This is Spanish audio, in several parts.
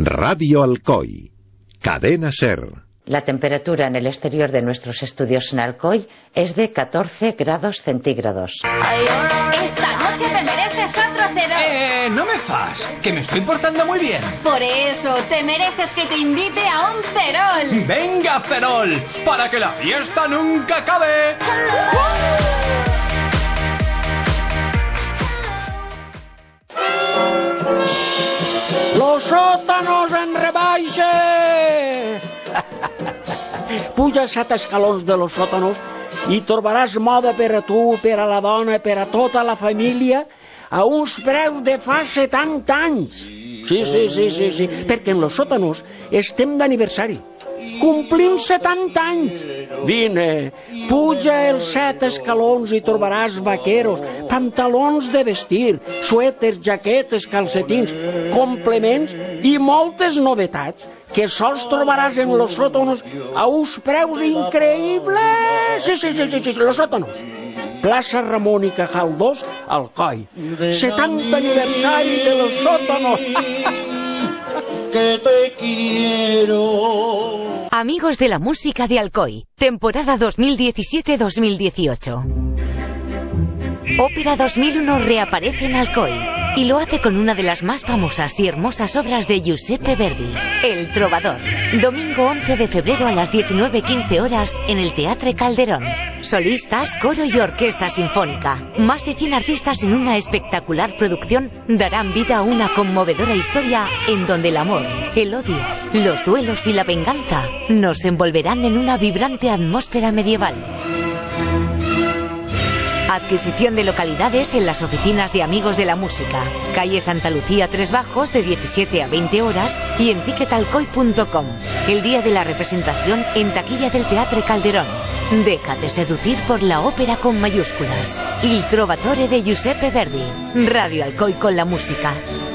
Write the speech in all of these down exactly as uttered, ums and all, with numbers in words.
Radio Alcoy. Cadena SER. La temperatura en el exterior de nuestros estudios en Alcoy es de catorce grados centígrados. Esta noche te mereces otro cero. Eh, no me fas, que me estoy portando muy bien. Por eso, te mereces que te invite a un cerol. ¡Venga, cerol! ¡Para que la fiesta nunca acabe! Los sòtanos en rebaixa! Puja set escalons de los sòtanos i trobaràs moda per a tu, per a la dona, per a tota la família, a uns preus de fa setanta anys. Sí, sí, sí, sí, sí, perquè en los sòtanos estem d'aniversari. Complim setanta anys. Vine, puja els set escalons i trobaràs vaqueros, pantalons de vestir, suèters, jaquetes, calcetins, complements i moltes novetats que sols trobaràs en los sótanos a uns preus increïbles. Sí, sí, sí, sí, sí, los sótanos. Plaça Ramón y Cajal dos, Alcoy. setanta aniversari de los sótanos. Que te quiero. Amigos de la música de Alcoy, temporada dos mil diecisiete dos mil dieciocho. Ópera dos mil uno reaparece en Alcoy y lo hace con una de las más famosas y hermosas obras de Giuseppe Verdi, El Trovador. Domingo once de febrero a las diecinueve quince horas en el Teatre Calderón. Solistas, coro y orquesta sinfónica. Más de cien artistas en una espectacular producción darán vida a una conmovedora historia en donde el amor, el odio, los duelos y la venganza nos envolverán en una vibrante atmósfera medieval. Adquisición de localidades en las oficinas de Amigos de la Música. Calle Santa Lucía Tres Bajos de diecisiete a veinte horas y en ticket alcoy punto com. El día de la representación en taquilla del Teatre Calderón. Déjate seducir por la ópera con mayúsculas. Il Trovatore de Giuseppe Verdi. Radio Alcoy con la música.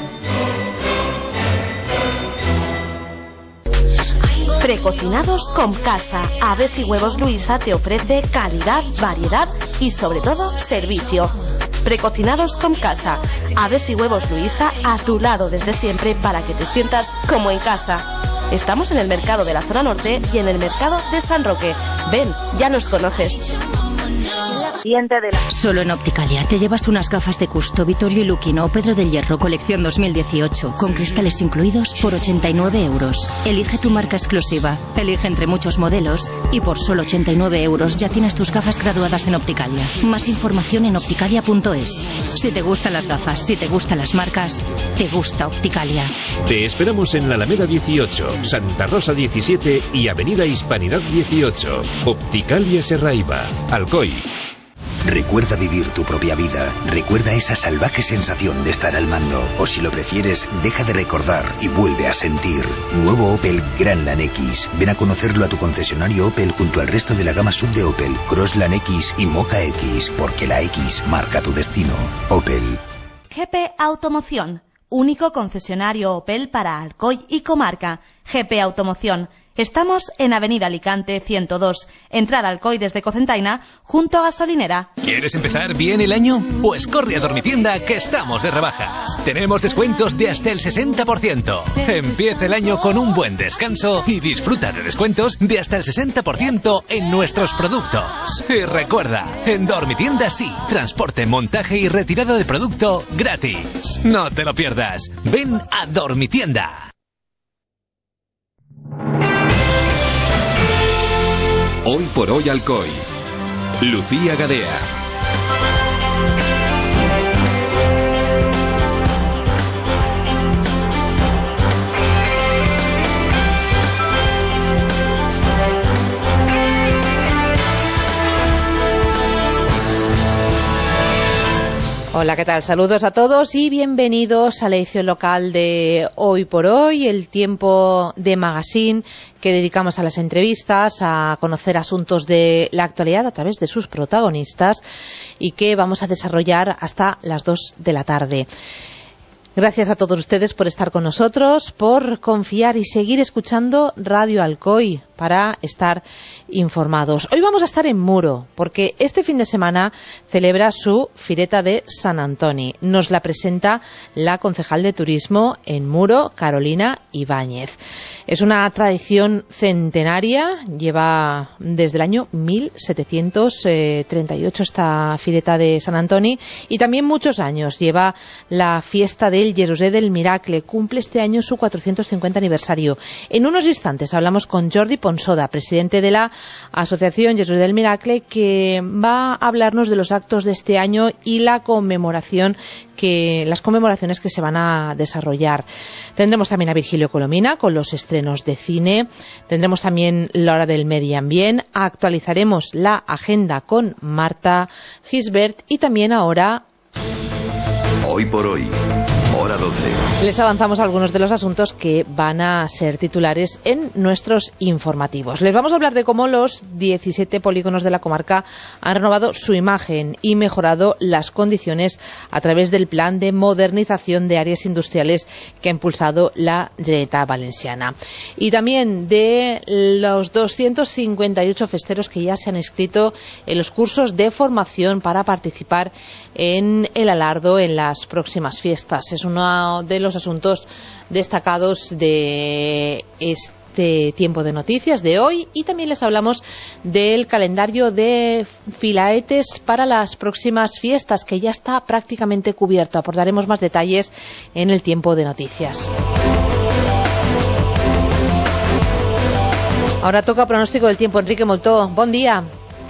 Precocinados con casa. Aves y Huevos Luisa te ofrece calidad, variedad y sobre todo servicio. Precocinados con casa. Aves y Huevos Luisa a tu lado desde siempre para que te sientas como en casa. Estamos en el mercado de la zona norte y en el mercado de San Roque. Ven, ya nos conoces. De la... Solo en Opticalia te llevas unas gafas de Custo, Vittorio y Luquino o Pedro del Hierro colección dos mil dieciocho con cristales incluidos por ochenta y nueve euros. Elige tu marca exclusiva, elige entre muchos modelos y por solo ochenta y nueve euros ya tienes tus gafas graduadas en Opticalia. Más información en opticalia punto es. Si te gustan las gafas, si te gustan las marcas, te gusta Opticalia. Te esperamos en la Alameda dieciocho, Santa Rosa diecisiete y Avenida Hispanidad dieciocho. Opticalia Serraiva, Alcoy. Recuerda vivir tu propia vida. Recuerda esa salvaje sensación de estar al mando. O si lo prefieres, deja de recordar y vuelve a sentir. Nuevo Opel Grandland X. Ven a conocerlo a tu concesionario Opel junto al resto de la gama sub de Opel, Crossland X y Mocha X, porque la X marca tu destino. Opel. G P Automoción. Único concesionario Opel para Alcoy y comarca. G P Automoción. Estamos en Avenida Alicante ciento dos, entrada Alcoy desde Cocentaina, junto a Gasolinera. ¿Quieres empezar bien el año? Pues corre a Dormitienda que estamos de rebajas. Tenemos descuentos de hasta el sesenta por ciento. Empieza el año con un buen descanso y disfruta de descuentos de hasta el sesenta por ciento en nuestros productos. Y recuerda, en Dormitienda sí, transporte, montaje y retirada de producto gratis. No te lo pierdas. Ven a Dormitienda. Hoy por hoy Alcoy. Lucía Gadea. Hola, ¿qué tal? Saludos a todos y bienvenidos a la edición local de Hoy por Hoy, el tiempo de magazine que dedicamos a las entrevistas, a conocer asuntos de la actualidad a través de sus protagonistas y que vamos a desarrollar hasta las dos de la tarde. Gracias a todos ustedes por estar con nosotros, por confiar y seguir escuchando Radio Alcoy para estar informados. Hoy vamos a estar en Muro, porque este fin de semana celebra su Fireta de Sant Antoni. Nos la presenta la concejal de Turismo en Muro, Carolina Ibáñez. Es una tradición centenaria, lleva desde el año mil setecientos treinta y ocho esta Fireta de Sant Antoni, y también muchos años lleva la fiesta del Jesús del Miracle. Cumple este año su cuatrocientos cincuenta aniversario. En unos instantes hablamos con Jordi Ponsoda, presidente de la Asociación Jesús del Miracle, que va a hablarnos de los actos de este año y la conmemoración que, las conmemoraciones que se van a desarrollar. Tendremos también a Virgilio Colomina con los estrenos de cine. Tendremos también la hora del medio ambiente. Actualizaremos la agenda con Marta Gisbert y también ahora... Hoy por hoy. Hora doce. Les avanzamos algunos de los asuntos que van a ser titulares en nuestros informativos. Les vamos a hablar de cómo los diecisiete polígonos de la comarca han renovado su imagen y mejorado las condiciones a través del plan de modernización de áreas industriales que ha impulsado la Generalitat Valenciana. Y también de los doscientos cincuenta y ocho festeros que ya se han inscrito en los cursos de formación para participar en el Alardo en las próximas fiestas. Es uno de los asuntos destacados de este tiempo de noticias de hoy, y también les hablamos del calendario de filaetes para las próximas fiestas, que ya está prácticamente cubierto. Aportaremos más detalles en el tiempo de noticias. Ahora toca pronóstico del tiempo. Enrique Moltó, bon dia.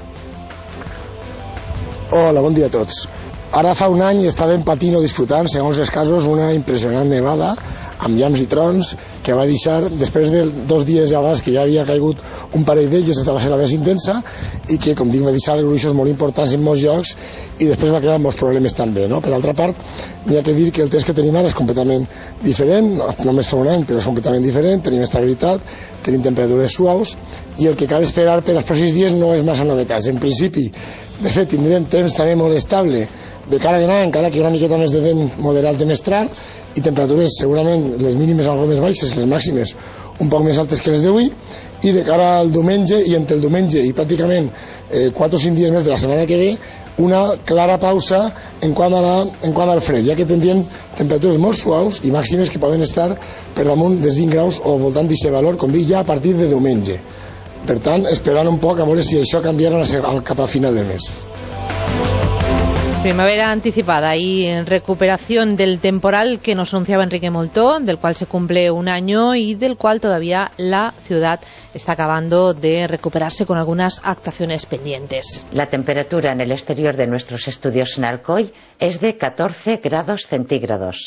Hola, bon dia a tots. Ara fa un any estàvem patint o disfrutant, segons els casos, una impressionant nevada amb llamps i trons que va deixar, després de dos dies abans que ja havia caigut un parell d'ells, estava sent la més intensa, i que, com dic, va deixar gruixos molt importants en molts llocs i després va crear molts problemes també, no? Per altra part, n'hi ha que dir que el temps que tenim ara és completament diferent, només fa un any, però és completament diferent, tenim estabilitat, tenim temperatures suaus, i el que cal esperar per als pròxims dies no és massa novetats. En principi, de fet, tindrem temps també molt estable de cara d'anar, encara que una miqueta més de vent moderat de mestral, i temperatures segurament les mínimes algo més baixes, les màximes un poc més altes que les d'avui, i de cara al diumenge, i entre el diumenge i pràcticament eh, quatre o cinc dies més de la setmana que ve, una clara pausa en quant, a la, en quant al fred, ja que tindrien temperatures molt suaus i màximes que poden estar per damunt dels vint graus o voltant d'aquest valor, com dic, ja a partir de diumenge. Per tant, esperant un poc a veure si això canviarà cap a final del mes. Primavera anticipada y recuperación del temporal que nos anunciaba Enrique Moltó, del cual se cumple un año y del cual todavía la ciudad está acabando de recuperarse con algunas actuaciones pendientes. La temperatura en el exterior de nuestros estudios en Alcoy es de catorce grados centígrados.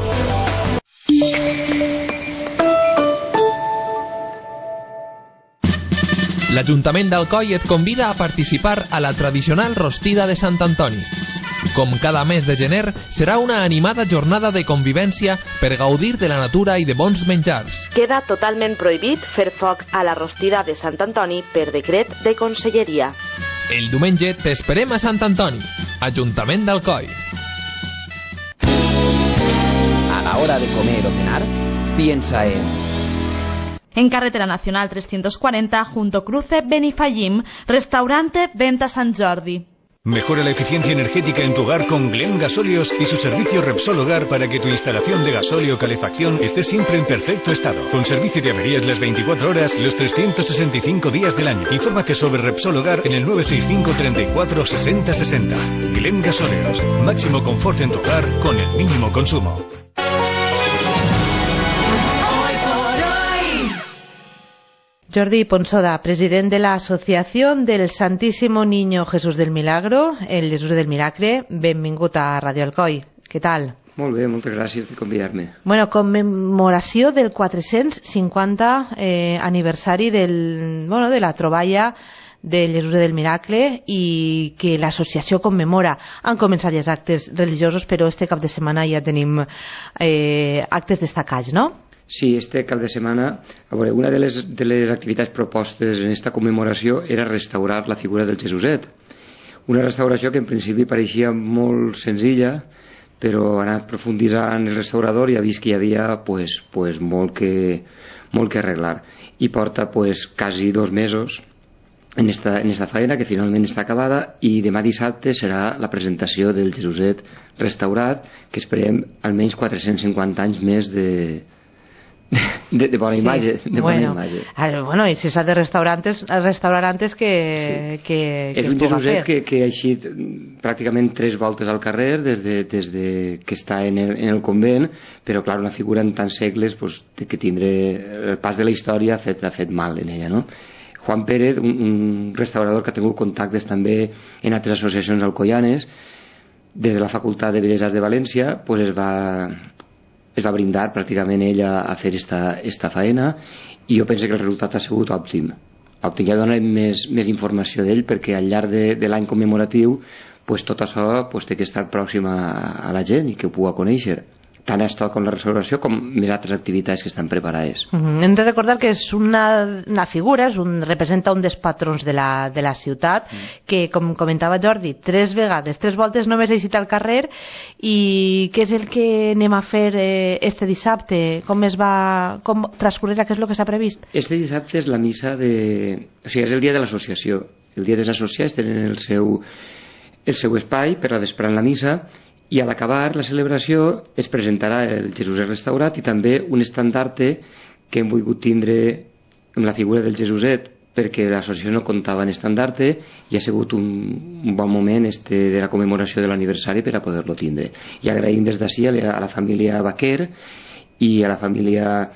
L'Ajuntament d'Alcoi et convida a participar a la tradicional rostida de Sant Antoni. Com cada mes de gener, serà una animada jornada de convivència per gaudir de la natura i de bons menjars. Queda totalment prohibit fer foc a la rostida de Sant Antoni per decret de Conselleria. El diumenge t'esperem a Sant Antoni, Ajuntament d'Alcoi. A la hora de comer o cenar, piensa en... En Carretera Nacional trescientos cuarenta, junto cruce Benifallim, restaurante Venta San Jordi. Mejora la eficiencia energética en tu hogar con Glen Gasóleos y su servicio Repsol Hogar para que tu instalación de gasóleo o calefacción esté siempre en perfecto estado. Con servicio de averías las veinticuatro horas y los trescientos sesenta y cinco días del año. Infórmate sobre Repsol Hogar en el nueve seis cinco, treinta y cuatro, sesenta, sesenta. Glen Gasóleos. Máximo confort en tu hogar con el mínimo consumo. Jordi Ponsoda, president de la Asociación del Santísimo Niño Jesús del Milagro, el Jesús del Miracle, benvingut a Radio Alcoi. Què tal? Molt bé, moltes gràcies per convidar-me. Bueno, commemoració del quatre-cents cinquanta eh, aniversari del, bueno, de la troballa del Jesús del Miracle i que l'associació commemora. Han començat els actes religiosos, però este cap de setmana ja tenim eh, actes destacats, no? Sí, este cap de setmana, a veure, una de les, de les activitats propostes en esta commemoració era restaurar la figura del Jesuset. Una restauració que en principi pareixia molt senzilla, però ha anat profunditzant el restaurador i ha vist que hi havia pues, pues, molt, que, molt que arreglar. I porta pues, quasi dos mesos en esta, en esta faena, que finalment està acabada, i demà dissabte serà la presentació del Jesuset restaurat, que esperem almenys quatre-cents cinquanta anys més de, de, de bona sí, imatge. De bueno, bona imatge. Ah, bueno, i si s'ha de restaurar antes, restaurar antes que, sí. que, que és un Jesuset que, que ha eixit pràcticament tres voltes al carrer des de, des de que està en el, en el convent, però clar, una figura en tants segles pues, que tindré el pas de la història ha fet, ha fet mal en ella, no? Juan Pérez, un, un restaurador que ha tingut contactes també en altres associacions alcoianes, des de la Facultat de Belles Arts de València, pues es va, es va brindar pràcticament ell a, a fer esta, esta faena, i jo penso que el resultat ha sigut òptim. Òptim, ja donarem més, més informació d'ell, perquè al llarg de, de l'any commemoratiu pues, tot això pues, té que estar pròxim a, a la gent i que ho pugui conèixer, tant esto com la restauració com més altres activitats que estan preparades. Uh -huh. Hem de recordar que és una, una figura, és un, representa un dels patrons de la, de la ciutat, uh -huh. que, com comentava Jordi, tres vegades, tres voltes només ha eixit al carrer, i què és el que anem a fer eh, este dissabte? Com es va com transcorrerà? Què és el que s'ha previst? Este dissabte és la missa de... O sigui, és el dia de l'associació. El dia dels associats tenen el seu, el seu espai per a vesprant la missa, i a l'acabar la celebració es presentarà el Jesuset restaurat i també un estandarte que hem volgut tindre amb la figura del Jesuset, perquè l'associació no comptava en estandarte, i ha sigut un, un bon moment este de la commemoració de l'aniversari per a poder-lo tindre. I agraïm des d'ací a, a la família Baquer i a la família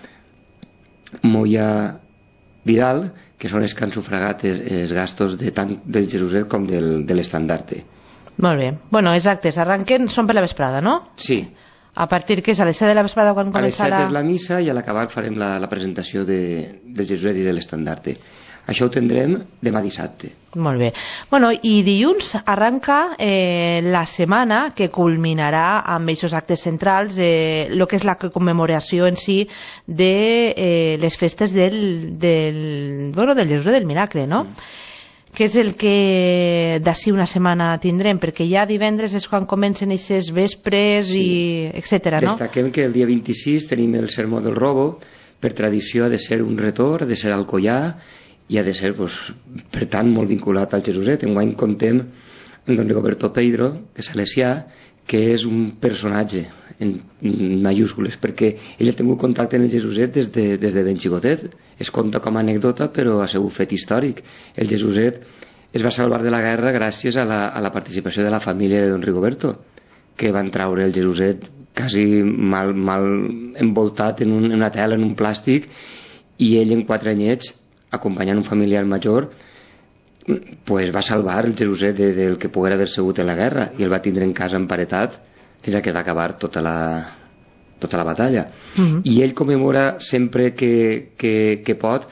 Moya Vidal, que són els que han sufragat els, els gastos de tant del Jesuset com del, de l'estandarte. Molt bé. Bueno, exacte, s'arranquen, són per la vesprada, no? Sí. A partir que és a les set de la vesprada quan comença la... A les set és la missa i a l'acabar farem la, la presentació de, del Jesuset i de l'estandarte. Això ho tindrem demà dissabte. Molt bé. Bueno, i dilluns arranca eh, la setmana que culminarà amb aquests actes centrals, eh, el que és la commemoració en si de eh, les festes del, del, bueno, del Jesuset del Miracle, no? Mm. Que és el que d'ací una setmana tindrem, perquè ja divendres és quan comencen aquestes vespres, sí. i etcètera, no? Destaquem que el dia vint-i-sis tenim el Sermó del Robo, per tradició ha de ser un retorn, ha de ser alcoià, i ha de ser, pues, per tant, molt vinculat al Jesuset. Enguany contem amb don Rigoberto Pedro, de Salesià, que és un personatge en mayúscules, perquè ell ha tingut contacte amb el Jesuset des de, des de ben xicotet. Es conta com a anècdota, però ha sigut fet històric. El Jesuset es va salvar de la guerra gràcies a la, a la participació de la família de don Rigoberto, que van traure el Jesuset quasi mal, mal envoltat en, un, en una tela, en un plàstic, i ell en quatre anyets, acompanyant un familiar major, pues va salvar el Jesuset de, del que poguera haver sigut en la guerra, i el va tindre en casa emparetat fins a que va acabar tota la, tota la batalla. Uh-huh. I ell commemora sempre que, que, que pot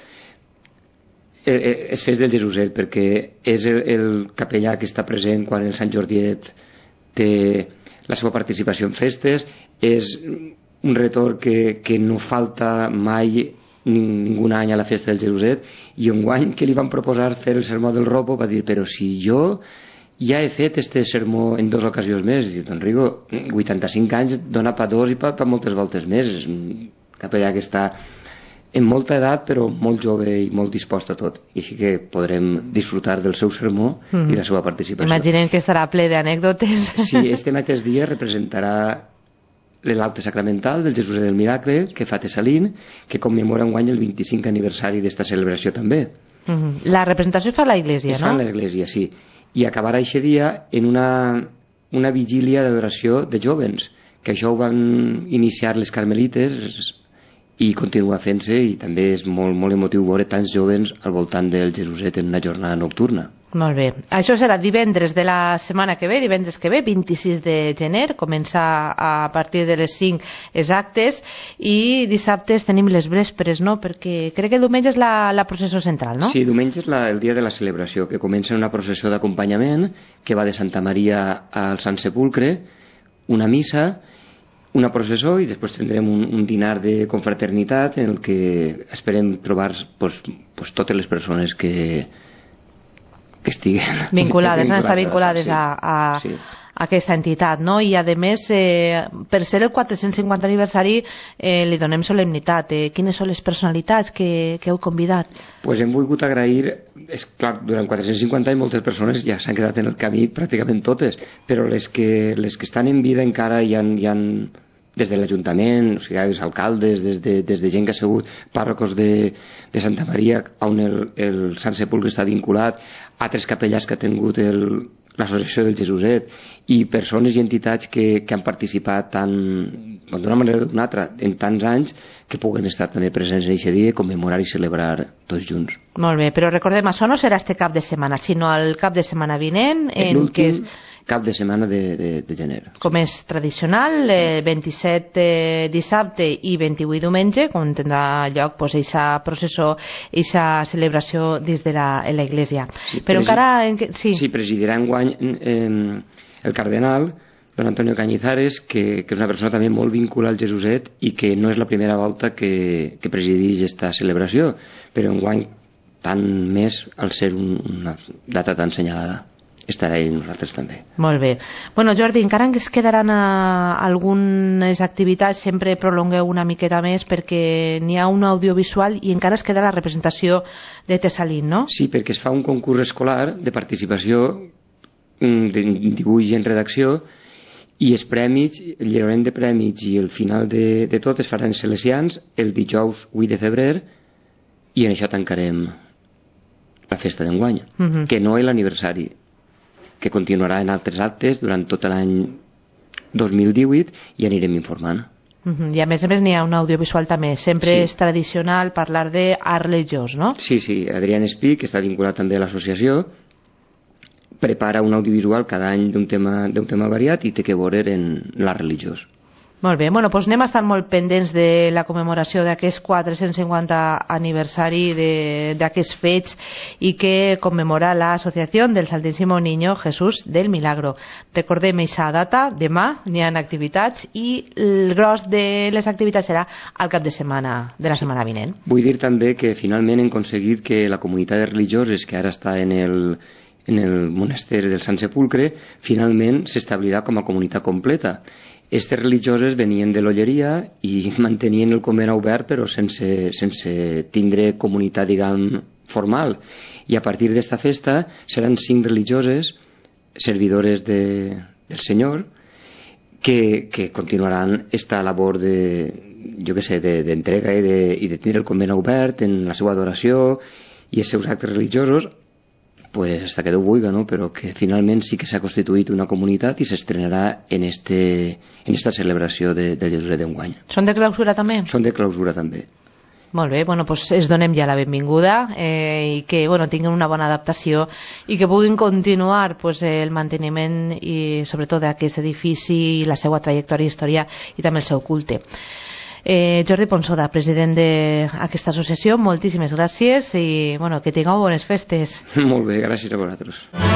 eh, es fes del Jesuset, perquè és el, el capellà que està present quan el Sant Jordiet té la seva participació en festes, és un retorn que, que no falta mai ningú any a la festa del Jesuset, i enguany que li van proposar fer el sermó del Robo va dir, però si jo ja he fet este sermó en dues ocasions més. I diu, don Rigo, vuitanta-cinc anys dona pa dos i pa, pa moltes voltes més. És un capellà que està en molta edat però molt jove i molt dispost a tot, i així que podrem disfrutar del seu sermó mm. i la seva participació. Imaginem que estarà ple d'anècdotes. Sí, este mateix dia representarà l'Aute Sacramental del Jesuset del Miracle, que fa Tessalín, que commemora enguany el vint-i-cinquè aniversari d'esta celebració també. Mm-hmm. La representació es fa a l'església, no? Es fa a l'església, sí. I acabarà aquest dia en una, una vigília d'adoració de jovens, que això ho van iniciar les carmelites i continua fent-se, i també és molt, molt emotiu veure tants jovens al voltant del Jesuset en una jornada nocturna. Molt bé. Això serà divendres de la setmana que ve, divendres que ve, vint-i-sis de gener, comença a partir de les cinc exactes, i dissabtes tenim les vespres, no? Perquè crec que diumenge és la, la processó central, no? Sí, diumenge és la, el dia de la celebració, que comença una processó d'acompanyament que va de Santa Maria al Sant Sepulcre, una missa, una processó, i després tindrem un, un dinar de confraternitat en el que esperem trobar pues, pues, totes les persones que que estiguen vinculades, han estat vinculades sí. a, a, sí. a aquesta entitat, no? I a més, eh, per ser el quatre-cents cinquanta aniversari eh, li donem solemnitat. Eh, quines són les personalitats que, que heu convidat? Pues hem volgut agrair, és clar, durant quatre-cents cinquanta anys moltes persones ja s'han quedat en el camí, pràcticament totes, però les que, les que estan en vida encara hi han, hi han des de l'Ajuntament, o sigui, els alcaldes, des de, des de gent que ha sigut pàrrocos de, de Santa Maria, on el, el Sant Sepulcre està vinculat, altres capellars que ha tingut el, l'Associació del Jesuset, i persones i entitats que, que han participat tant, d'una manera o d'una altra, en tants anys, que puguen estar també presents en aquest dia, commemorar i celebrar tots junts. Molt bé, però recordem, això no serà este cap de setmana, sinó el cap de setmana vinent, en l'últim que cap de setmana de, de, de gener. Com és tradicional, eh, vint-i-set eh, dissabte i vint-i-vuit diumenge, com tindrà lloc pues, eixa processó, eixa celebració dins de la, en la Iglesia. Sí, però presi... encara... Sí, sí presidirà enguany eh, el cardenal don Antonio Cañizares, que, que és una persona també molt vinculada al Jesuset i que no és la primera volta que, que presideix aquesta celebració, però enguany tant més al ser un, una data tan senyalada. Estarà ell nosaltres també. Molt bé. Bueno, Jordi, encara ens quedaran a algunes activitats, sempre prolongueu una miqueta més perquè n'hi ha un audiovisual i encara es queda la representació de Tessalín, no? Sí, perquè es fa un concurs escolar de participació de dibuix en redacció i els premis, el lliurament de premis i el final de, de tot es faran salesians el dijous vuit de febrer i en això tancarem la festa d'enguany, uh-huh. que no és l'aniversari, que continuarà en altres actes durant tot l'any dos mil divuit i anirem informant. Uh-huh. I a més a més n'hi ha un audiovisual també, sempre sí. És tradicional parlar d'art religiós, no? Sí, sí, Adrián Espí, que està vinculat també a l'associació, prepara un audiovisual cada any d'un tema, d'un tema variat i té que veure en l'art religiós. Molt bé, bueno, doncs anem a estar molt pendents de la commemoració d'aquest quatre-cents cinquanta aniversari d'aquests fets i que commemora l'Associació del Santísimo Niño Jesús del Milagro. Recordem aquesta data, demà n'hi ha activitats i el gros de les activitats serà al cap de setmana de la setmana vinent. Vull dir també que finalment hem aconseguit que la comunitat de religioses que ara està en el en el monestir del Sant Sepulcre finalment s'establirà com a comunitat completa. Estes religioses venien de l'Olleria i mantenien el comer obert però sense, sense tindre comunitat, diguem, formal. I a partir d'esta festa seran cinc religioses, servidores de, del Senyor, que, que continuaran esta labor de, jo què sé, d'entrega de, i, de, i de tindre el comer obert en la seva adoració i els seus actes religiosos, pues hasta que Déu vulga, no? Però que finalment sí que s'ha constituït una comunitat i s'estrenarà en, este, en esta celebració de, del Jesuset d'enguany. Són de clausura també? Són de clausura també. Molt bé, bueno, pues es donem ja la benvinguda eh, i que bueno, tinguin una bona adaptació i que puguin continuar pues, el manteniment i sobretot d'aquest edifici i la seva trajectòria i història i també el seu culte. Eh, Jordi Ponsoda, president d'aquesta associació, moltíssimes gràcies i bueno, que tingueu bones festes. Molt bé, gràcies a vosaltres.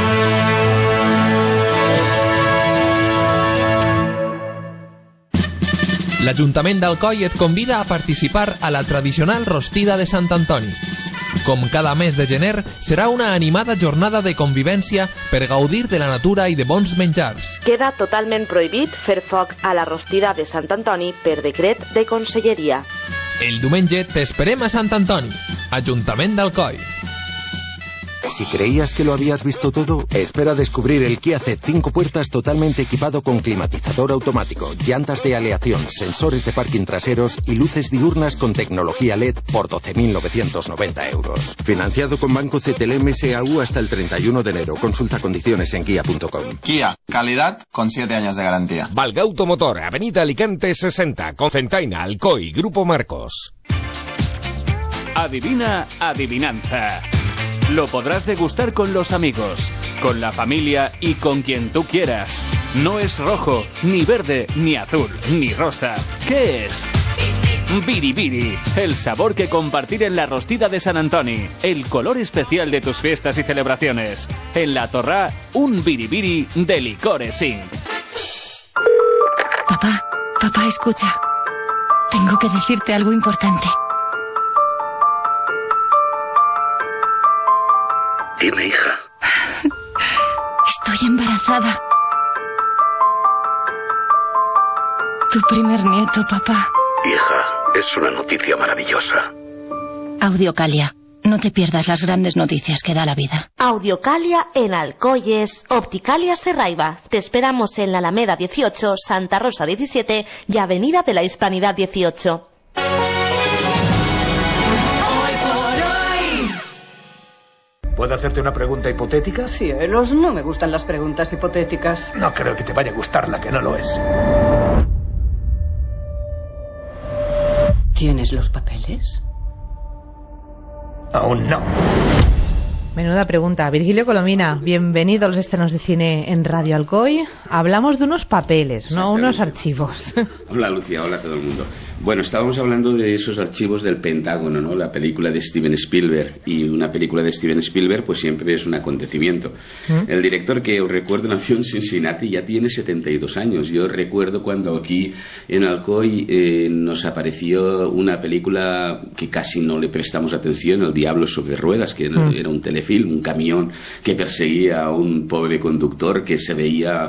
L'Ajuntament d'Alcoi et convida a participar a la tradicional rostida de Sant Antoni. Com cada mes de gener, serà una animada jornada de convivència per gaudir de la natura i de bons menjars. Queda totalment prohibit fer foc a la rostida de Sant Antoni per decret de Conselleria. El diumenge t'esperem a Sant Antoni, Ajuntament d'Alcoi. Si creías que lo habías visto todo, espera a descubrir el Kia Ceed cinco puertas totalmente equipado con climatizador automático, llantas de aleación, sensores de parking traseros y luces diurnas con tecnología L E D por doce mil novecientos noventa euros. Financiado con Banco C T L M S A U hasta el treinta y uno de enero. Consulta condiciones en kia punto com. Kia, calidad con siete años de garantía. Valga Automotor, Avenida Alicante sesenta, Cocentaina, Alcoy, Grupo Marcos. Adivina, adivinanza. Lo podrás degustar con los amigos, con la familia y con quien tú quieras. No es rojo, ni verde, ni azul, ni rosa. ¿Qué es? Biribiri, el sabor que compartir en la rostida de Sant Antoni, el color especial de tus fiestas y celebraciones. En La Torrá, un biribiri de Licores incorporated. Papá, papá, escucha. Tengo que decirte algo importante. Dime, hija. Estoy embarazada. Tu primer nieto, papá. Hija, es una noticia maravillosa. Audiocalia. No te pierdas las grandes noticias que da la vida. Audiocalia en Alcoyes, Opticalia Serraiva. Te esperamos en la Alameda dieciocho, Santa Rosa diecisiete y Avenida de la Hispanidad dieciocho. ¿Puedo hacerte una pregunta hipotética? Cielos, no me gustan las preguntas hipotéticas. No creo que te vaya a gustar la que no lo es. ¿Tienes los papeles? Aún no. Menuda pregunta. Virgilio Colomina, bienvenido a los estrenos de cine en Radio Alcoy. Hablamos de unos papeles, no unos archivos. Hola Lucia, hola a todo el mundo. Bueno, estábamos hablando de esos archivos del Pentágono, ¿no? La película de Steven Spielberg. Y una película de Steven Spielberg pues siempre es un acontecimiento. ¿Mm? El director, que os recuerdo, nació en Cincinnati, ya tiene setenta y dos años. Yo recuerdo cuando aquí en Alcoy eh, nos apareció una película que casi no le prestamos atención, El diablo sobre ruedas, que ¿Mm? era un telefilm, un camión que perseguía a un pobre conductor que se veía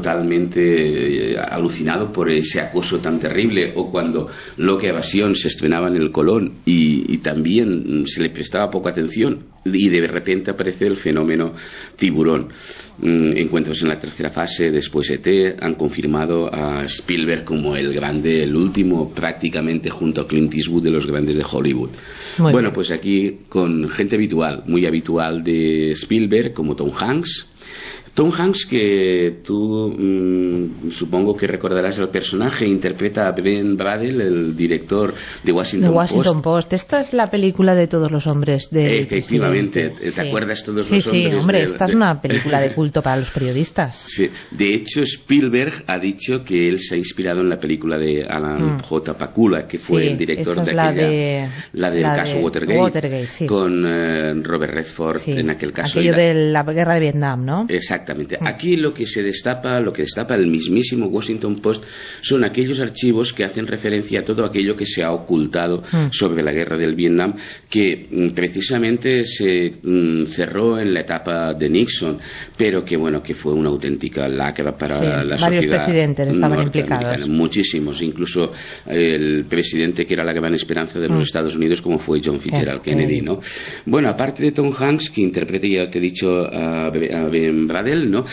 totalmente eh, alucinado por ese acoso tan terrible. O cuando Loca Evasión se estrenaba en el Colón y, y también se le prestaba poca atención, y de repente aparece el fenómeno Tiburón. Mm, encuentros en la tercera fase, después E T han confirmado a Spielberg como el grande, el último prácticamente, junto a Clint Eastwood, de los grandes de Hollywood. Muy bueno, bien. Pues aquí con gente habitual, muy habitual de Spielberg, como Tom Hanks. Tom Hanks, que tú mmm, supongo que recordarás el personaje, interpreta a Ben Bradell, el director de Washington, de Washington Post. Post. Esta es la película de todos los hombres del Efectivamente, ¿te sí. acuerdas todos sí, los sí, hombres? Sí, hombre, de, esta de... es una película de culto para los periodistas. Sí. De hecho, Spielberg ha dicho que él se ha inspirado en la película de Alan mm. J. Pakula, que fue sí, el director esa es de la aquella, de, la del la caso de Watergate, Watergate sí. con uh, Robert Redford sí. en aquel caso. Aquello de la guerra de Vietnam, ¿no? Exactamente. Mm. Aquí lo que se destapa, lo que destapa el mismísimo Washington Post son aquellos archivos que hacen referencia a todo aquello que se ha ocultado mm. sobre la guerra del Vietnam, que mm, precisamente se mm, cerró en la etapa de Nixon, pero que bueno, que fue una auténtica lacra para sí, la varios sociedad. Varios presidentes estaban implicados. Muchísimos, incluso el presidente que era la gran esperanza de los mm. Estados Unidos, como fue John Fitzgerald okay. Kennedy, ¿no? Bueno, aparte de Tom Hanks, que interpreta, ya te he dicho, a Ben Bradell, ¿no?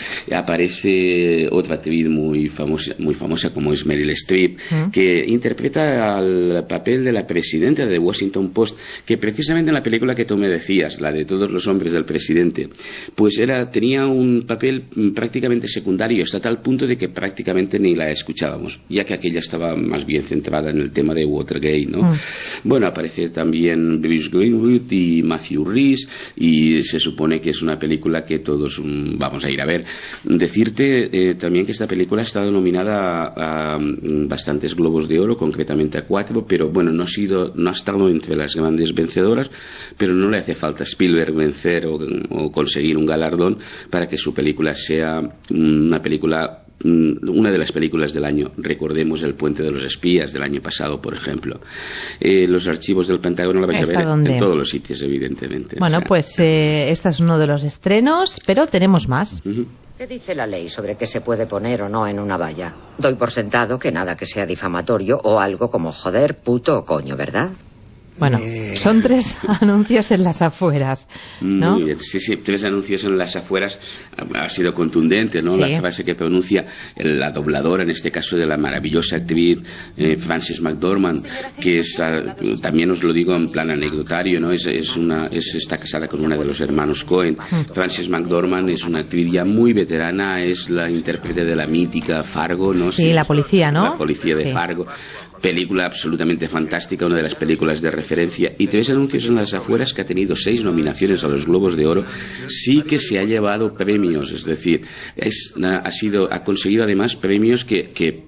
Aparece otra actriz muy famosa, muy famosa como es Meryl Streep, ¿Mm? que interpreta al papel de la presidenta de Washington Post, que precisamente en la película que tú me decías, la de Todos los hombres del presidente, pues era, tenía un papel prácticamente secundario, hasta tal punto de que prácticamente ni la escuchábamos, ya que aquella estaba más bien centrada en el tema de Watergate, ¿no? Mm. Bueno, aparece también Bruce Greenwood y Matthew Rhys, y se supone que es una película que todos um, vamos a ir a ver. Decirte eh, también que esta película ha estado nominada a, a bastantes Globos de Oro, concretamente a cuatro, pero bueno, no ha sido, no ha estado entre las grandes vencedoras, pero no le hace falta a Spielberg vencer o, o conseguir un galardón para que su película sea una película, una de las películas del año. Recordemos El puente de los espías del año pasado, por ejemplo. Eh, los archivos del Pentágono la vais a ver dónde? En todos los sitios, evidentemente. Bueno, o sea, pues eh, este es uno de los estrenos, pero tenemos más. Uh-huh. ¿Qué dice la ley sobre qué se puede poner o no en una valla? Doy por sentado que nada que sea difamatorio o algo como joder, puto o coño, ¿verdad? Bueno, son tres anuncios en las afueras, ¿no? Muy, sí, sí, tres anuncios en las afueras. Ha sido contundente, ¿no? Sí. La frase que pronuncia la dobladora, en este caso de la maravillosa actriz eh, Frances McDormand, que es, uh, también os lo digo en plan anecdotario, ¿no? Es, es una, es, está casada con una de los hermanos Coen. Frances McDormand es una actriz ya muy veterana, es la intérprete de la mítica Fargo, ¿no? Sí, sí, la policía, ¿no? La policía de sí. Fargo. Película absolutamente fantástica, una de las películas de referencia, y tres anuncios en las afueras, que ha tenido seis nominaciones a los Globos de Oro. Sí que se ha llevado premios, es decir, es, ha sido, ha conseguido además premios que, que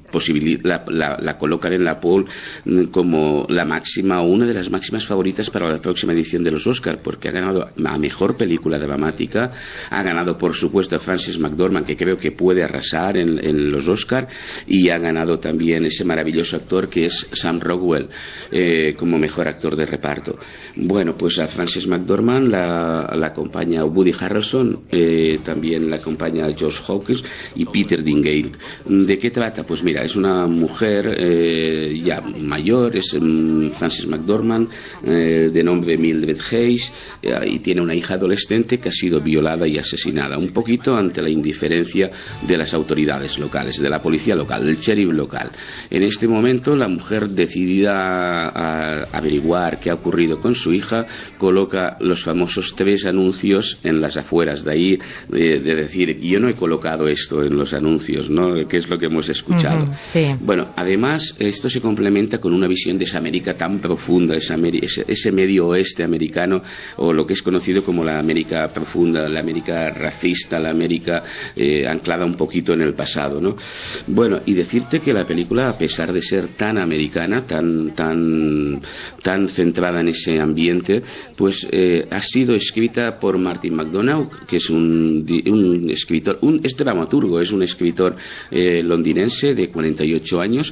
La, la, la colocan en la poll como la máxima o una de las máximas favoritas para la próxima edición de los Oscar, porque ha ganado a mejor película dramática, ha ganado por supuesto a Frances McDormand, que creo que puede arrasar en, en los Oscar, y ha ganado también ese maravilloso actor que es Sam Rockwell eh, como mejor actor de reparto. Bueno, pues a Frances McDormand la, la acompaña Woody Harrelson, eh, también la acompaña Josh Hawkins y Peter Dinklage. ¿De qué trata? Pues mira, es una mujer eh, ya mayor, es um, Frances McDormand, eh, de nombre Mildred Hayes, eh, y tiene una hija adolescente que ha sido violada y asesinada, un poquito ante la indiferencia de las autoridades locales, de la policía local, del sheriff local. En este momento, la mujer, decidida a averiguar qué ha ocurrido con su hija, coloca los famosos tres anuncios en las afueras de ahí, eh, de decir, yo no he colocado esto en los anuncios, ¿no? ¿Qué es lo que hemos escuchado? Uh-huh, sí. Bueno, además esto se complementa con una visión de esa América tan profunda, esa Ameri- ese, ese medio oeste americano, o lo que es conocido como la América profunda, la América racista, la América eh, anclada un poquito en el pasado, ¿no? Bueno, y decirte que la película, a pesar de ser tan americana, tan tan tan centrada en ese ambiente, pues eh, ha sido escrita por Martin McDonagh, que es un, un escritor, un, es dramaturgo, es un escritor eh, londinense de cuarenta y ocho años,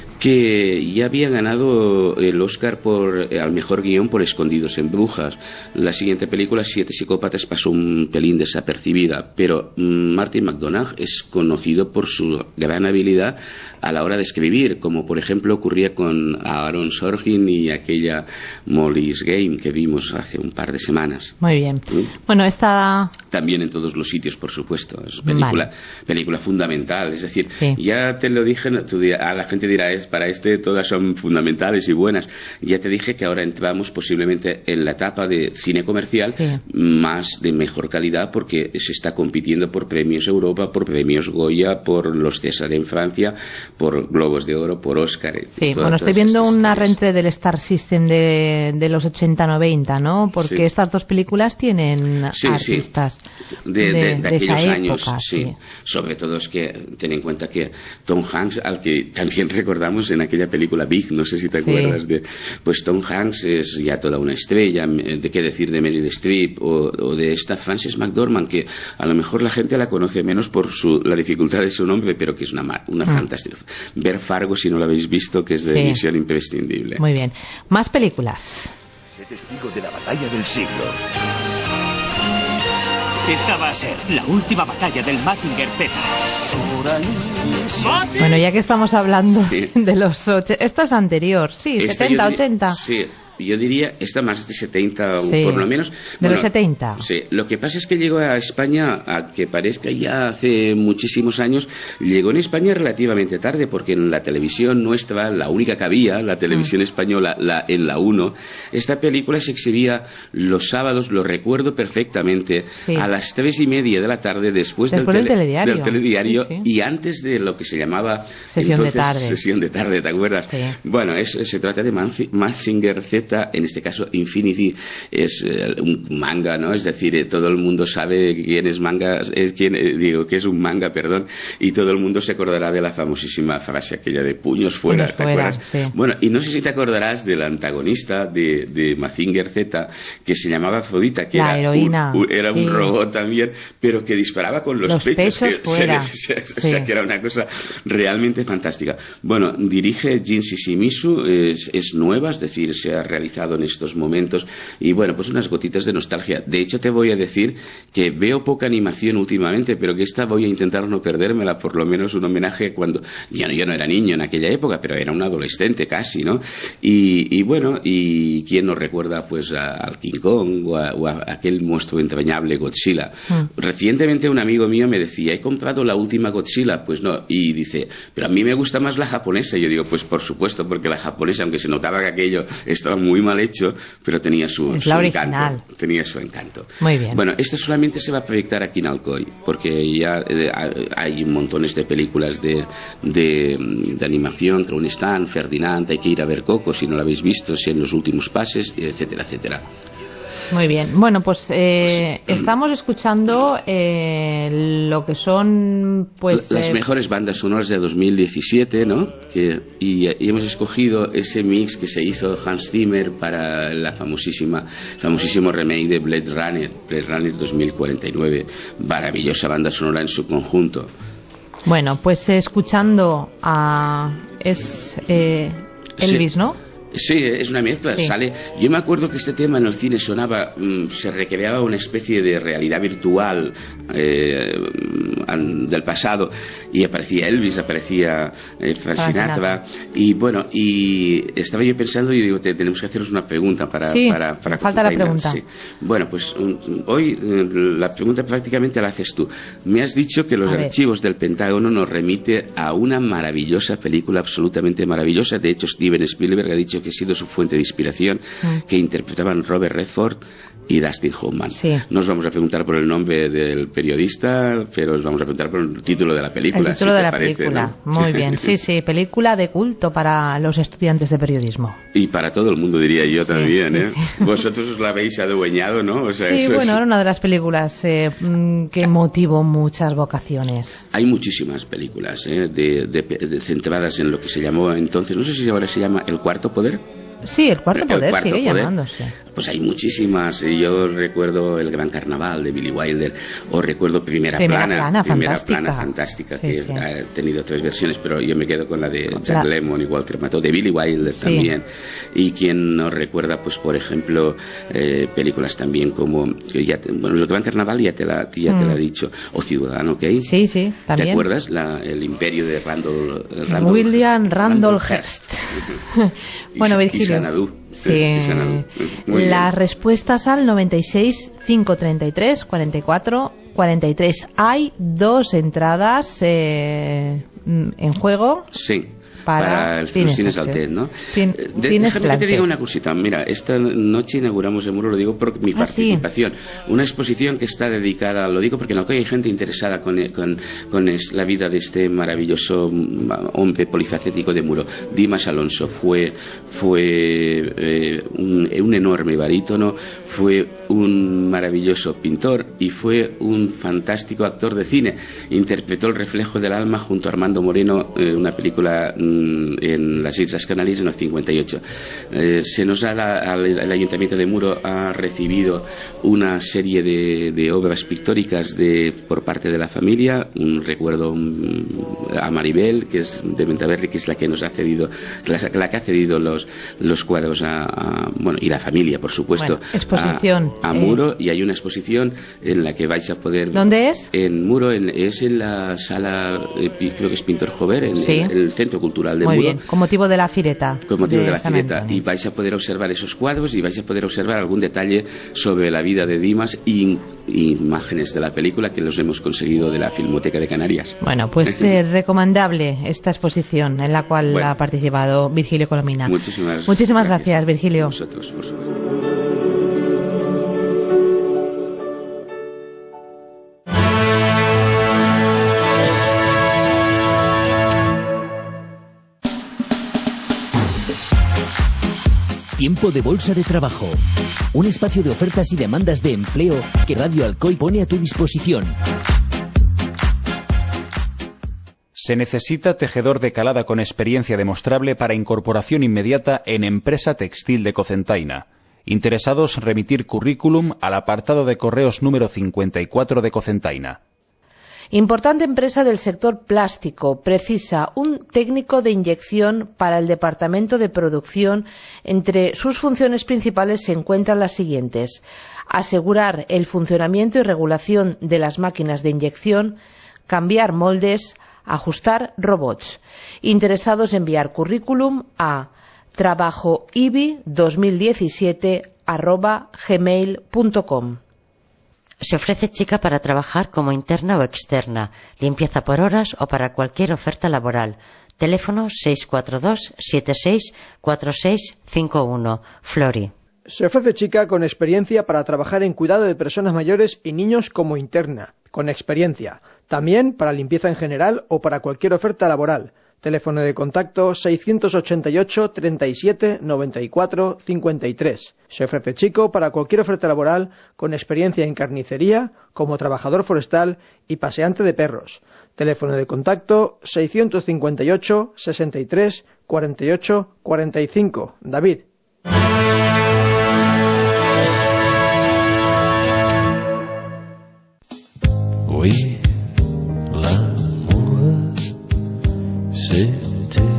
que ya había ganado el Oscar por, eh, al mejor guión por Escondidos en Brujas. La siguiente película, Siete psicópatas, pasó un pelín desapercibida, pero mm, Martin McDonagh es conocido por su gran habilidad a la hora de escribir, como por ejemplo ocurría con Aaron Sorkin y aquella Molly's Game que vimos hace un par de semanas. Muy bien. ¿Mm? Bueno, esta... También en todos los sitios, por supuesto. Es película, vale. película fundamental. Es decir, sí. ya te lo dije, tú dirás, a la gente dirá, es para este todas son fundamentales y buenas. Ya te dije que ahora entramos posiblemente en la etapa de cine comercial, sí. más de mejor calidad, porque se está compitiendo por premios Europa, por premios Goya, por los César en Francia, por Globos de Oro, por Oscar. Sí, toda, bueno, estoy viendo una reentré del Star System de, de los ochenta noventa, ¿no? Porque sí. estas dos películas tienen sí, artistas sí. de, de, de, de aquellos esa años. Época, sí. sí. Sobre todo es que ten en cuenta que Tom Hanks, al que también recordamos en aquella película Big, no sé si te acuerdas, sí. de pues Tom Hanks es ya toda una estrella, de qué decir de Meryl Streep o, o de esta Frances McDormand, que a lo mejor la gente la conoce menos por su, la dificultad de su nombre, pero que es una, una mm. fantástica. Ver Fargo, si no lo habéis visto, que es de sí. misión imprescindible. Muy bien. Más películas. Sé testigo de la batalla del siglo. Esta va a ser la última batalla del Mazinger Z. Bueno, ya que estamos hablando sí. de los ocho... Esta es anterior, sí, Esta setenta, diría, ochenta. Sí, yo diría, esta más de setenta, sí, por lo menos. De bueno, los setenta. Sí, lo que pasa es que llegó a España, a que parezca ya hace muchísimos años, llegó en España relativamente tarde, porque en la televisión nuestra, la única que había, la televisión mm. española, la, en la uno, esta película se exhibía los sábados, lo recuerdo perfectamente, sí. a las tres y media de la tarde, después, después del, del tele, telediario, del telediario sí, sí. y antes de lo que se llamaba sesión entonces, de tarde. Sesión de tarde, ¿te acuerdas? Sí. Bueno, es, se trata de Mazinger Z, en este caso Infinity es eh, un manga, ¿no? Es decir, eh, todo el mundo sabe quién es manga, eh, quién, eh, digo, que es un manga, perdón, y todo el mundo se acordará de la famosísima frase aquella de puños fuera, puños ¿te fuera, acuerdas? Sí. Bueno, y no sé si te acordarás del antagonista de, de Mazinger Z, que se llamaba Afrodita, que la era, heroína, un, un, era sí. un robot también, pero que disparaba con los, los pechos, pechos que, fuera. Se, se, se, sí. o sea, que era una cosa realmente fantástica. Bueno, dirige Jin Shimizu, es, es nueva, es decir, se ha realizado en estos momentos. Y bueno, pues unas gotitas de nostalgia. De hecho, te voy a decir que veo poca animación últimamente, pero que esta voy a intentar no perdérmela, por lo menos un homenaje cuando... Yo no, yo no era niño en aquella época, pero era un adolescente casi, ¿no? Y, y bueno, y quién nos recuerda pues a, al King Kong o a, o a aquel monstruo entrañable Godzilla. Mm. Recientemente un amigo mío me decía, he comprado la última Godzilla. Pues no, y dice, pero a mí me gusta más la japonesa. Y yo digo, pues por supuesto, porque la japonesa, aunque se notaba que aquello estaba muy mal hecho, pero tenía su, es su la encanto. original. Tenía su encanto. Muy bien. Bueno, esta solamente se va a proyectar aquí en Alcoy, porque ya eh, hay montones de películas de, de, de animación, Crown Stan, Ferdinand, hay que ir a ver Coco si no la habéis visto, si en los últimos pases, etcétera, etcétera. Muy bien. Bueno, pues eh, sí. estamos escuchando eh, lo que son pues las eh... mejores bandas sonoras de dos mil diecisiete, ¿no? Que, y, y hemos escogido ese mix que se hizo Hans Zimmer para la famosísima famosísimo remake de Blade Runner, Blade Runner dos mil cuarenta y nueve. Maravillosa banda sonora en su conjunto. Bueno, pues eh, escuchando a es eh, Elvis, sí. ¿no? Sí, es una mezcla, sí. Sale. Yo me acuerdo que este tema en el cine sonaba, mmm, se recreaba una especie de realidad virtual eh, del pasado, y aparecía Elvis, aparecía eh, Frank Sinatra, y bueno, y estaba yo pensando y digo, te, tenemos que haceros una pregunta para sí, para, para falta la pregunta. Sí. Bueno, pues um, hoy eh, la pregunta prácticamente la haces tú. Me has dicho que los archivos del Pentágono nos remite a una maravillosa película, absolutamente maravillosa. De hecho, Steven Spielberg ha dicho que ha sido su fuente de inspiración, mm. que interpretaban Robert Redford y Dustin Hoffman. Sí. No os vamos a preguntar por el nombre del periodista, pero os vamos a preguntar por el título de la película. El título si de la parece, película. ¿no? Muy bien, sí, sí, película de culto para los estudiantes de periodismo. Y para todo el mundo, diría yo, sí, también, ¿eh? Sí, sí. Vosotros os la habéis adueñado, ¿no? O sea, sí, eso bueno, es... era una de las películas eh, que motivó muchas vocaciones. Hay muchísimas películas ¿eh? de, de, de centradas en lo que se llamó entonces, no sé si ahora se llama El Cuarto Poder. Sí, El Cuarto Poder el cuarto sigue poder. llamándose. Pues hay muchísimas. Yo recuerdo El Gran Carnaval de Billy Wilder, o recuerdo Primera, Primera Plana, plana Primera fantástica. Plana Fantástica, sí, que sí. ha tenido tres versiones, pero yo me quedo con la de Jack la... Lemmon y Walter Matthau, de Billy Wilder sí. también. Y quien no recuerda, pues por ejemplo, eh, películas también como, ya te, bueno, El Gran Carnaval ya te la, ya mm. te la he dicho, o Ciudadano Kane. Sí, sí, también. ¿Te acuerdas? La, el imperio de Randall, Randall William Randall Hearst. Bueno, Virgilio. Y Sanadu. Sí. Las respuestas al noventa y seis, cinco treinta y tres, cuarenta y cuatro, cuarenta y tres. Hay dos entradas eh, en juego. Sí. Para, para los cines Altet, ¿no? Cin, de, déjame que te diga una cosita. Mira, esta noche inauguramos el muro, lo digo por mi ah, participación. Sí. Una exposición que está dedicada, lo digo porque en Alcoy hay gente interesada con, con, con es, la vida de este maravilloso hombre polifacético de Muro. Dimas Alonso fue, fue eh, un, un enorme barítono, fue un maravilloso pintor y fue un fantástico actor de cine. Interpretó El reflejo del alma junto a Armando Moreno, eh, una película en las Islas Canarias en el cincuenta y ocho. Eh, se nos ha dado, el Ayuntamiento de Muro ha recibido una serie de, de obras pictóricas de, por parte de la familia. Un recuerdo um, a Maribel, que es de Ventaverri, que es la que nos ha cedido, la, la que ha cedido los, los cuadros a, a, bueno, y la familia, por supuesto. Bueno, exposición. A, a Muro, eh. y hay una exposición en la que vais a poder. ¿Dónde es? En Muro, en, es en la sala, eh, creo que es Pintor Jover, en, sí. en, en el Centro Cultural de Muy Muro, bien, con motivo de la fireta. Con motivo de, de la San fireta. Antonio. Y vais a poder observar esos cuadros y vais a poder observar algún detalle sobre la vida de Dimas y imágenes de la película que los hemos conseguido de la Filmoteca de Canarias. Bueno, pues eh, recomendable esta exposición en la cual bueno. ha participado Virgilio Colomina. Muchísimas, Muchísimas gracias, gracias Virgilio. Vosotros, por supuesto. Tiempo de Bolsa de Trabajo. Un espacio de ofertas y demandas de empleo que Radio Alcoy pone a tu disposición. Se necesita tejedor de calada con experiencia demostrable para incorporación inmediata en Empresa Textil de Cocentaina. Interesados, remitir currículum al apartado de correos número cincuenta y cuatro de Cocentaina. Importante empresa del sector plástico precisa un técnico de inyección para el departamento de producción. Entre sus funciones principales se encuentran las siguientes: asegurar el funcionamiento y regulación de las máquinas de inyección, cambiar moldes, ajustar robots. Interesados, enviar currículum a trabajoibi dos mil diecisiete arroba gmail punto com. Se ofrece chica para trabajar como interna o externa, limpieza por horas o para cualquier oferta laboral. Teléfono seis cuatro dos, siete seis, cuatro seis cinco uno. Flori. Se ofrece chica con experiencia para trabajar en cuidado de personas mayores y niños como interna, con experiencia. También para limpieza en general o para cualquier oferta laboral. Teléfono de contacto seiscientos ochenta y ocho, treinta y siete, noventa y cuatro, cincuenta y tres. Se ofrece chico para cualquier oferta laboral con experiencia en carnicería, como trabajador forestal y paseante de perros. Teléfono de contacto seiscientos cincuenta y ocho, sesenta y tres, cuarenta y ocho, cuarenta y cinco. David. Oui, l'amour, c'était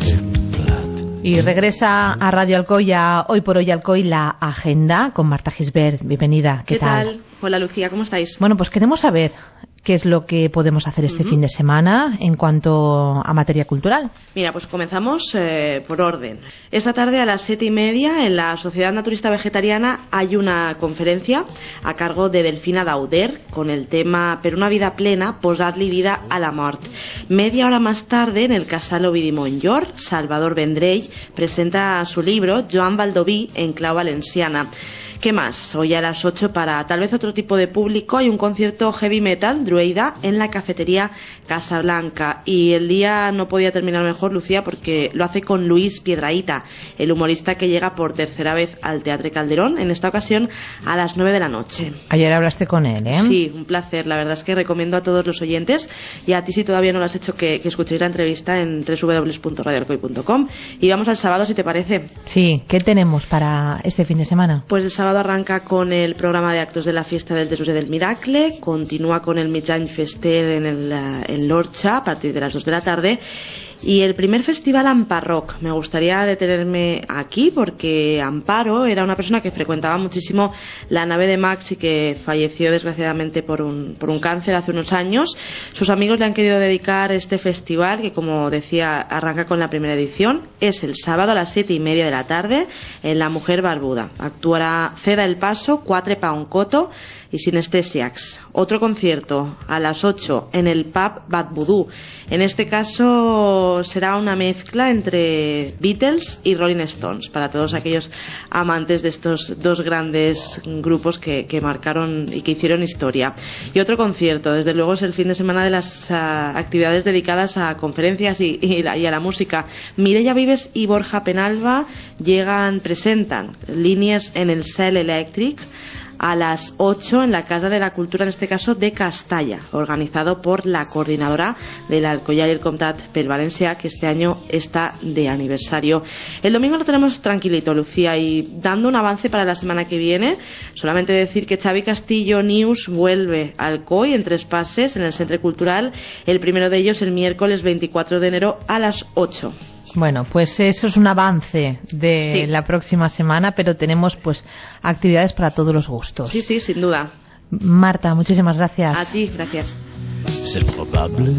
le plat. Y regresa a Radio Alcoy, a Hoy por Hoy Alcoy, la agenda con Marta Gisbert. Bienvenida. ¿Qué, ¿Qué tal? tal? Hola Lucía, ¿cómo estáis? Bueno, pues queremos saber qué es lo que podemos hacer este uh-huh. fin de semana en cuanto a materia cultural. Mira, pues comenzamos eh, por orden. Esta tarde a las siete y media en la Sociedad Naturista Vegetariana hay una conferencia a cargo de Delfina Dauder con el tema Per una vida plena, posar-li vida a la mort. Media hora más tarde en el Casal Ovidi Montllor, Salvador Vendrell presenta su libro Joan Baldoví en clau valenciana. ¿Qué más? Hoy a las ocho, para tal vez otro tipo de público, hay un concierto heavy metal, Druida, en la cafetería Casablanca. Y el día no podía terminar mejor, Lucía, porque lo hace con Luis Piedrahita, el humorista que llega por tercera vez al Teatre Calderón, en esta ocasión a las nueve de la noche. Ayer hablaste con él, ¿eh? Sí, un placer. La verdad es que recomiendo a todos los oyentes, y a ti si todavía no lo has hecho, que, que escuchéis la entrevista en doble u doble u doble u punto radio alcoy punto com. Y vamos al sábado, si te parece. Sí, ¿qué tenemos para este fin de semana? Pues el sábado arranca con el programa de actos de la fiesta del Jesús del Miracle, continúa con el Mitjany Fester en, el, en l'Orxa a partir de las dos de la tarde, y el primer festival Amparrock. Me gustaría detenerme aquí porque Amparo era una persona que frecuentaba muchísimo la nave de Max y que falleció desgraciadamente por un, por un cáncer hace unos años. Sus amigos le han querido dedicar este festival, que como decía arranca con la primera edición. Es el sábado a las siete y media de la tarde en La Mujer Barbuda. Actuará Ceda el Paso, Quatre pa un coto y Sinestesiacs. Otro concierto a las ocho en el pub Bad Voodoo. En este caso será una mezcla entre Beatles y Rolling Stones, para todos aquellos amantes de estos dos grandes grupos que, que marcaron y que hicieron historia. Y otro concierto, desde luego, es el fin de semana de las uh, actividades dedicadas a conferencias y, y, la, y a la música. Mireia Vives y Borja Penalba llegan, presentan Líneas en el Cel Elèctric a las ocho en la Casa de la Cultura, en este caso de Castalla, organizado por la coordinadora del Alcoyà y el Comtat per Valencia, que este año está de aniversario. El domingo lo tenemos tranquilito, Lucía, y dando un avance para la semana que viene, solamente decir que Xavi Castillo News vuelve al Alcoy en tres pases en el Centre Cultural, el primero de ellos el miércoles veinticuatro de enero a las ocho. Bueno, pues eso es un avance de sí. la próxima semana, pero tenemos pues actividades para todos los gustos. Sí, sí, sin duda. Marta, muchísimas gracias. A ti, gracias. C'est probable.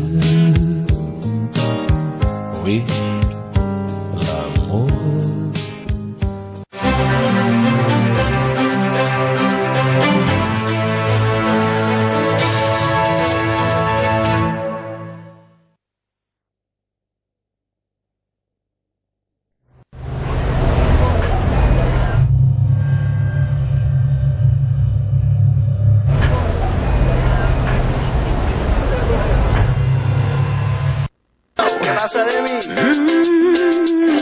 Oui, l'amour. De mí. Mm.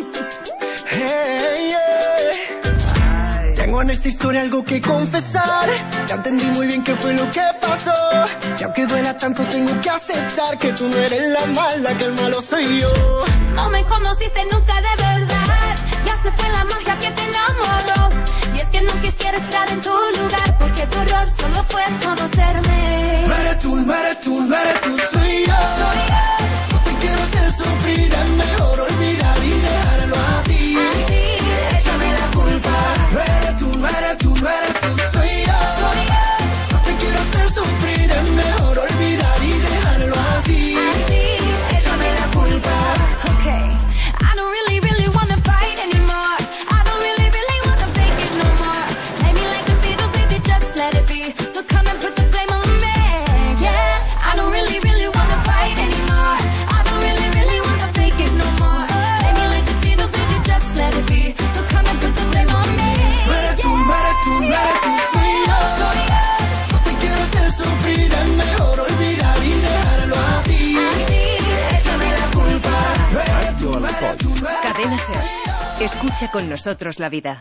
Hey, yeah. Tengo en esta historia algo que confesar. Ya entendí muy bien qué fue lo que pasó. Y aunque duela tanto tengo que aceptar que tú no eres la mala, que el malo soy yo. No me conociste nunca de verdad. Ya se fue la magia que te enamoró. Y es que no quisiera estar en tu lugar, porque tu error solo fue conocerme. No eres tú, no eres tú, no eres tú, soy yo. Soy yo. Sufrir es mejor olvidar y dejarlo así. así. Échame la culpa. No eres tú, no eres tú, no eres tú, soy yo. Soy yo. No te quiero hacer sufrir, es mejor olvidar y dejarlo así. así. Échame la culpa. Okay. I don't really, really wanna fight anymore. I don't really, really wanna fake it no more. Play me like the Beatles, baby, just let it be. So come and put the flame on me. Yeah. I don't really Escucha con nosotros la vida.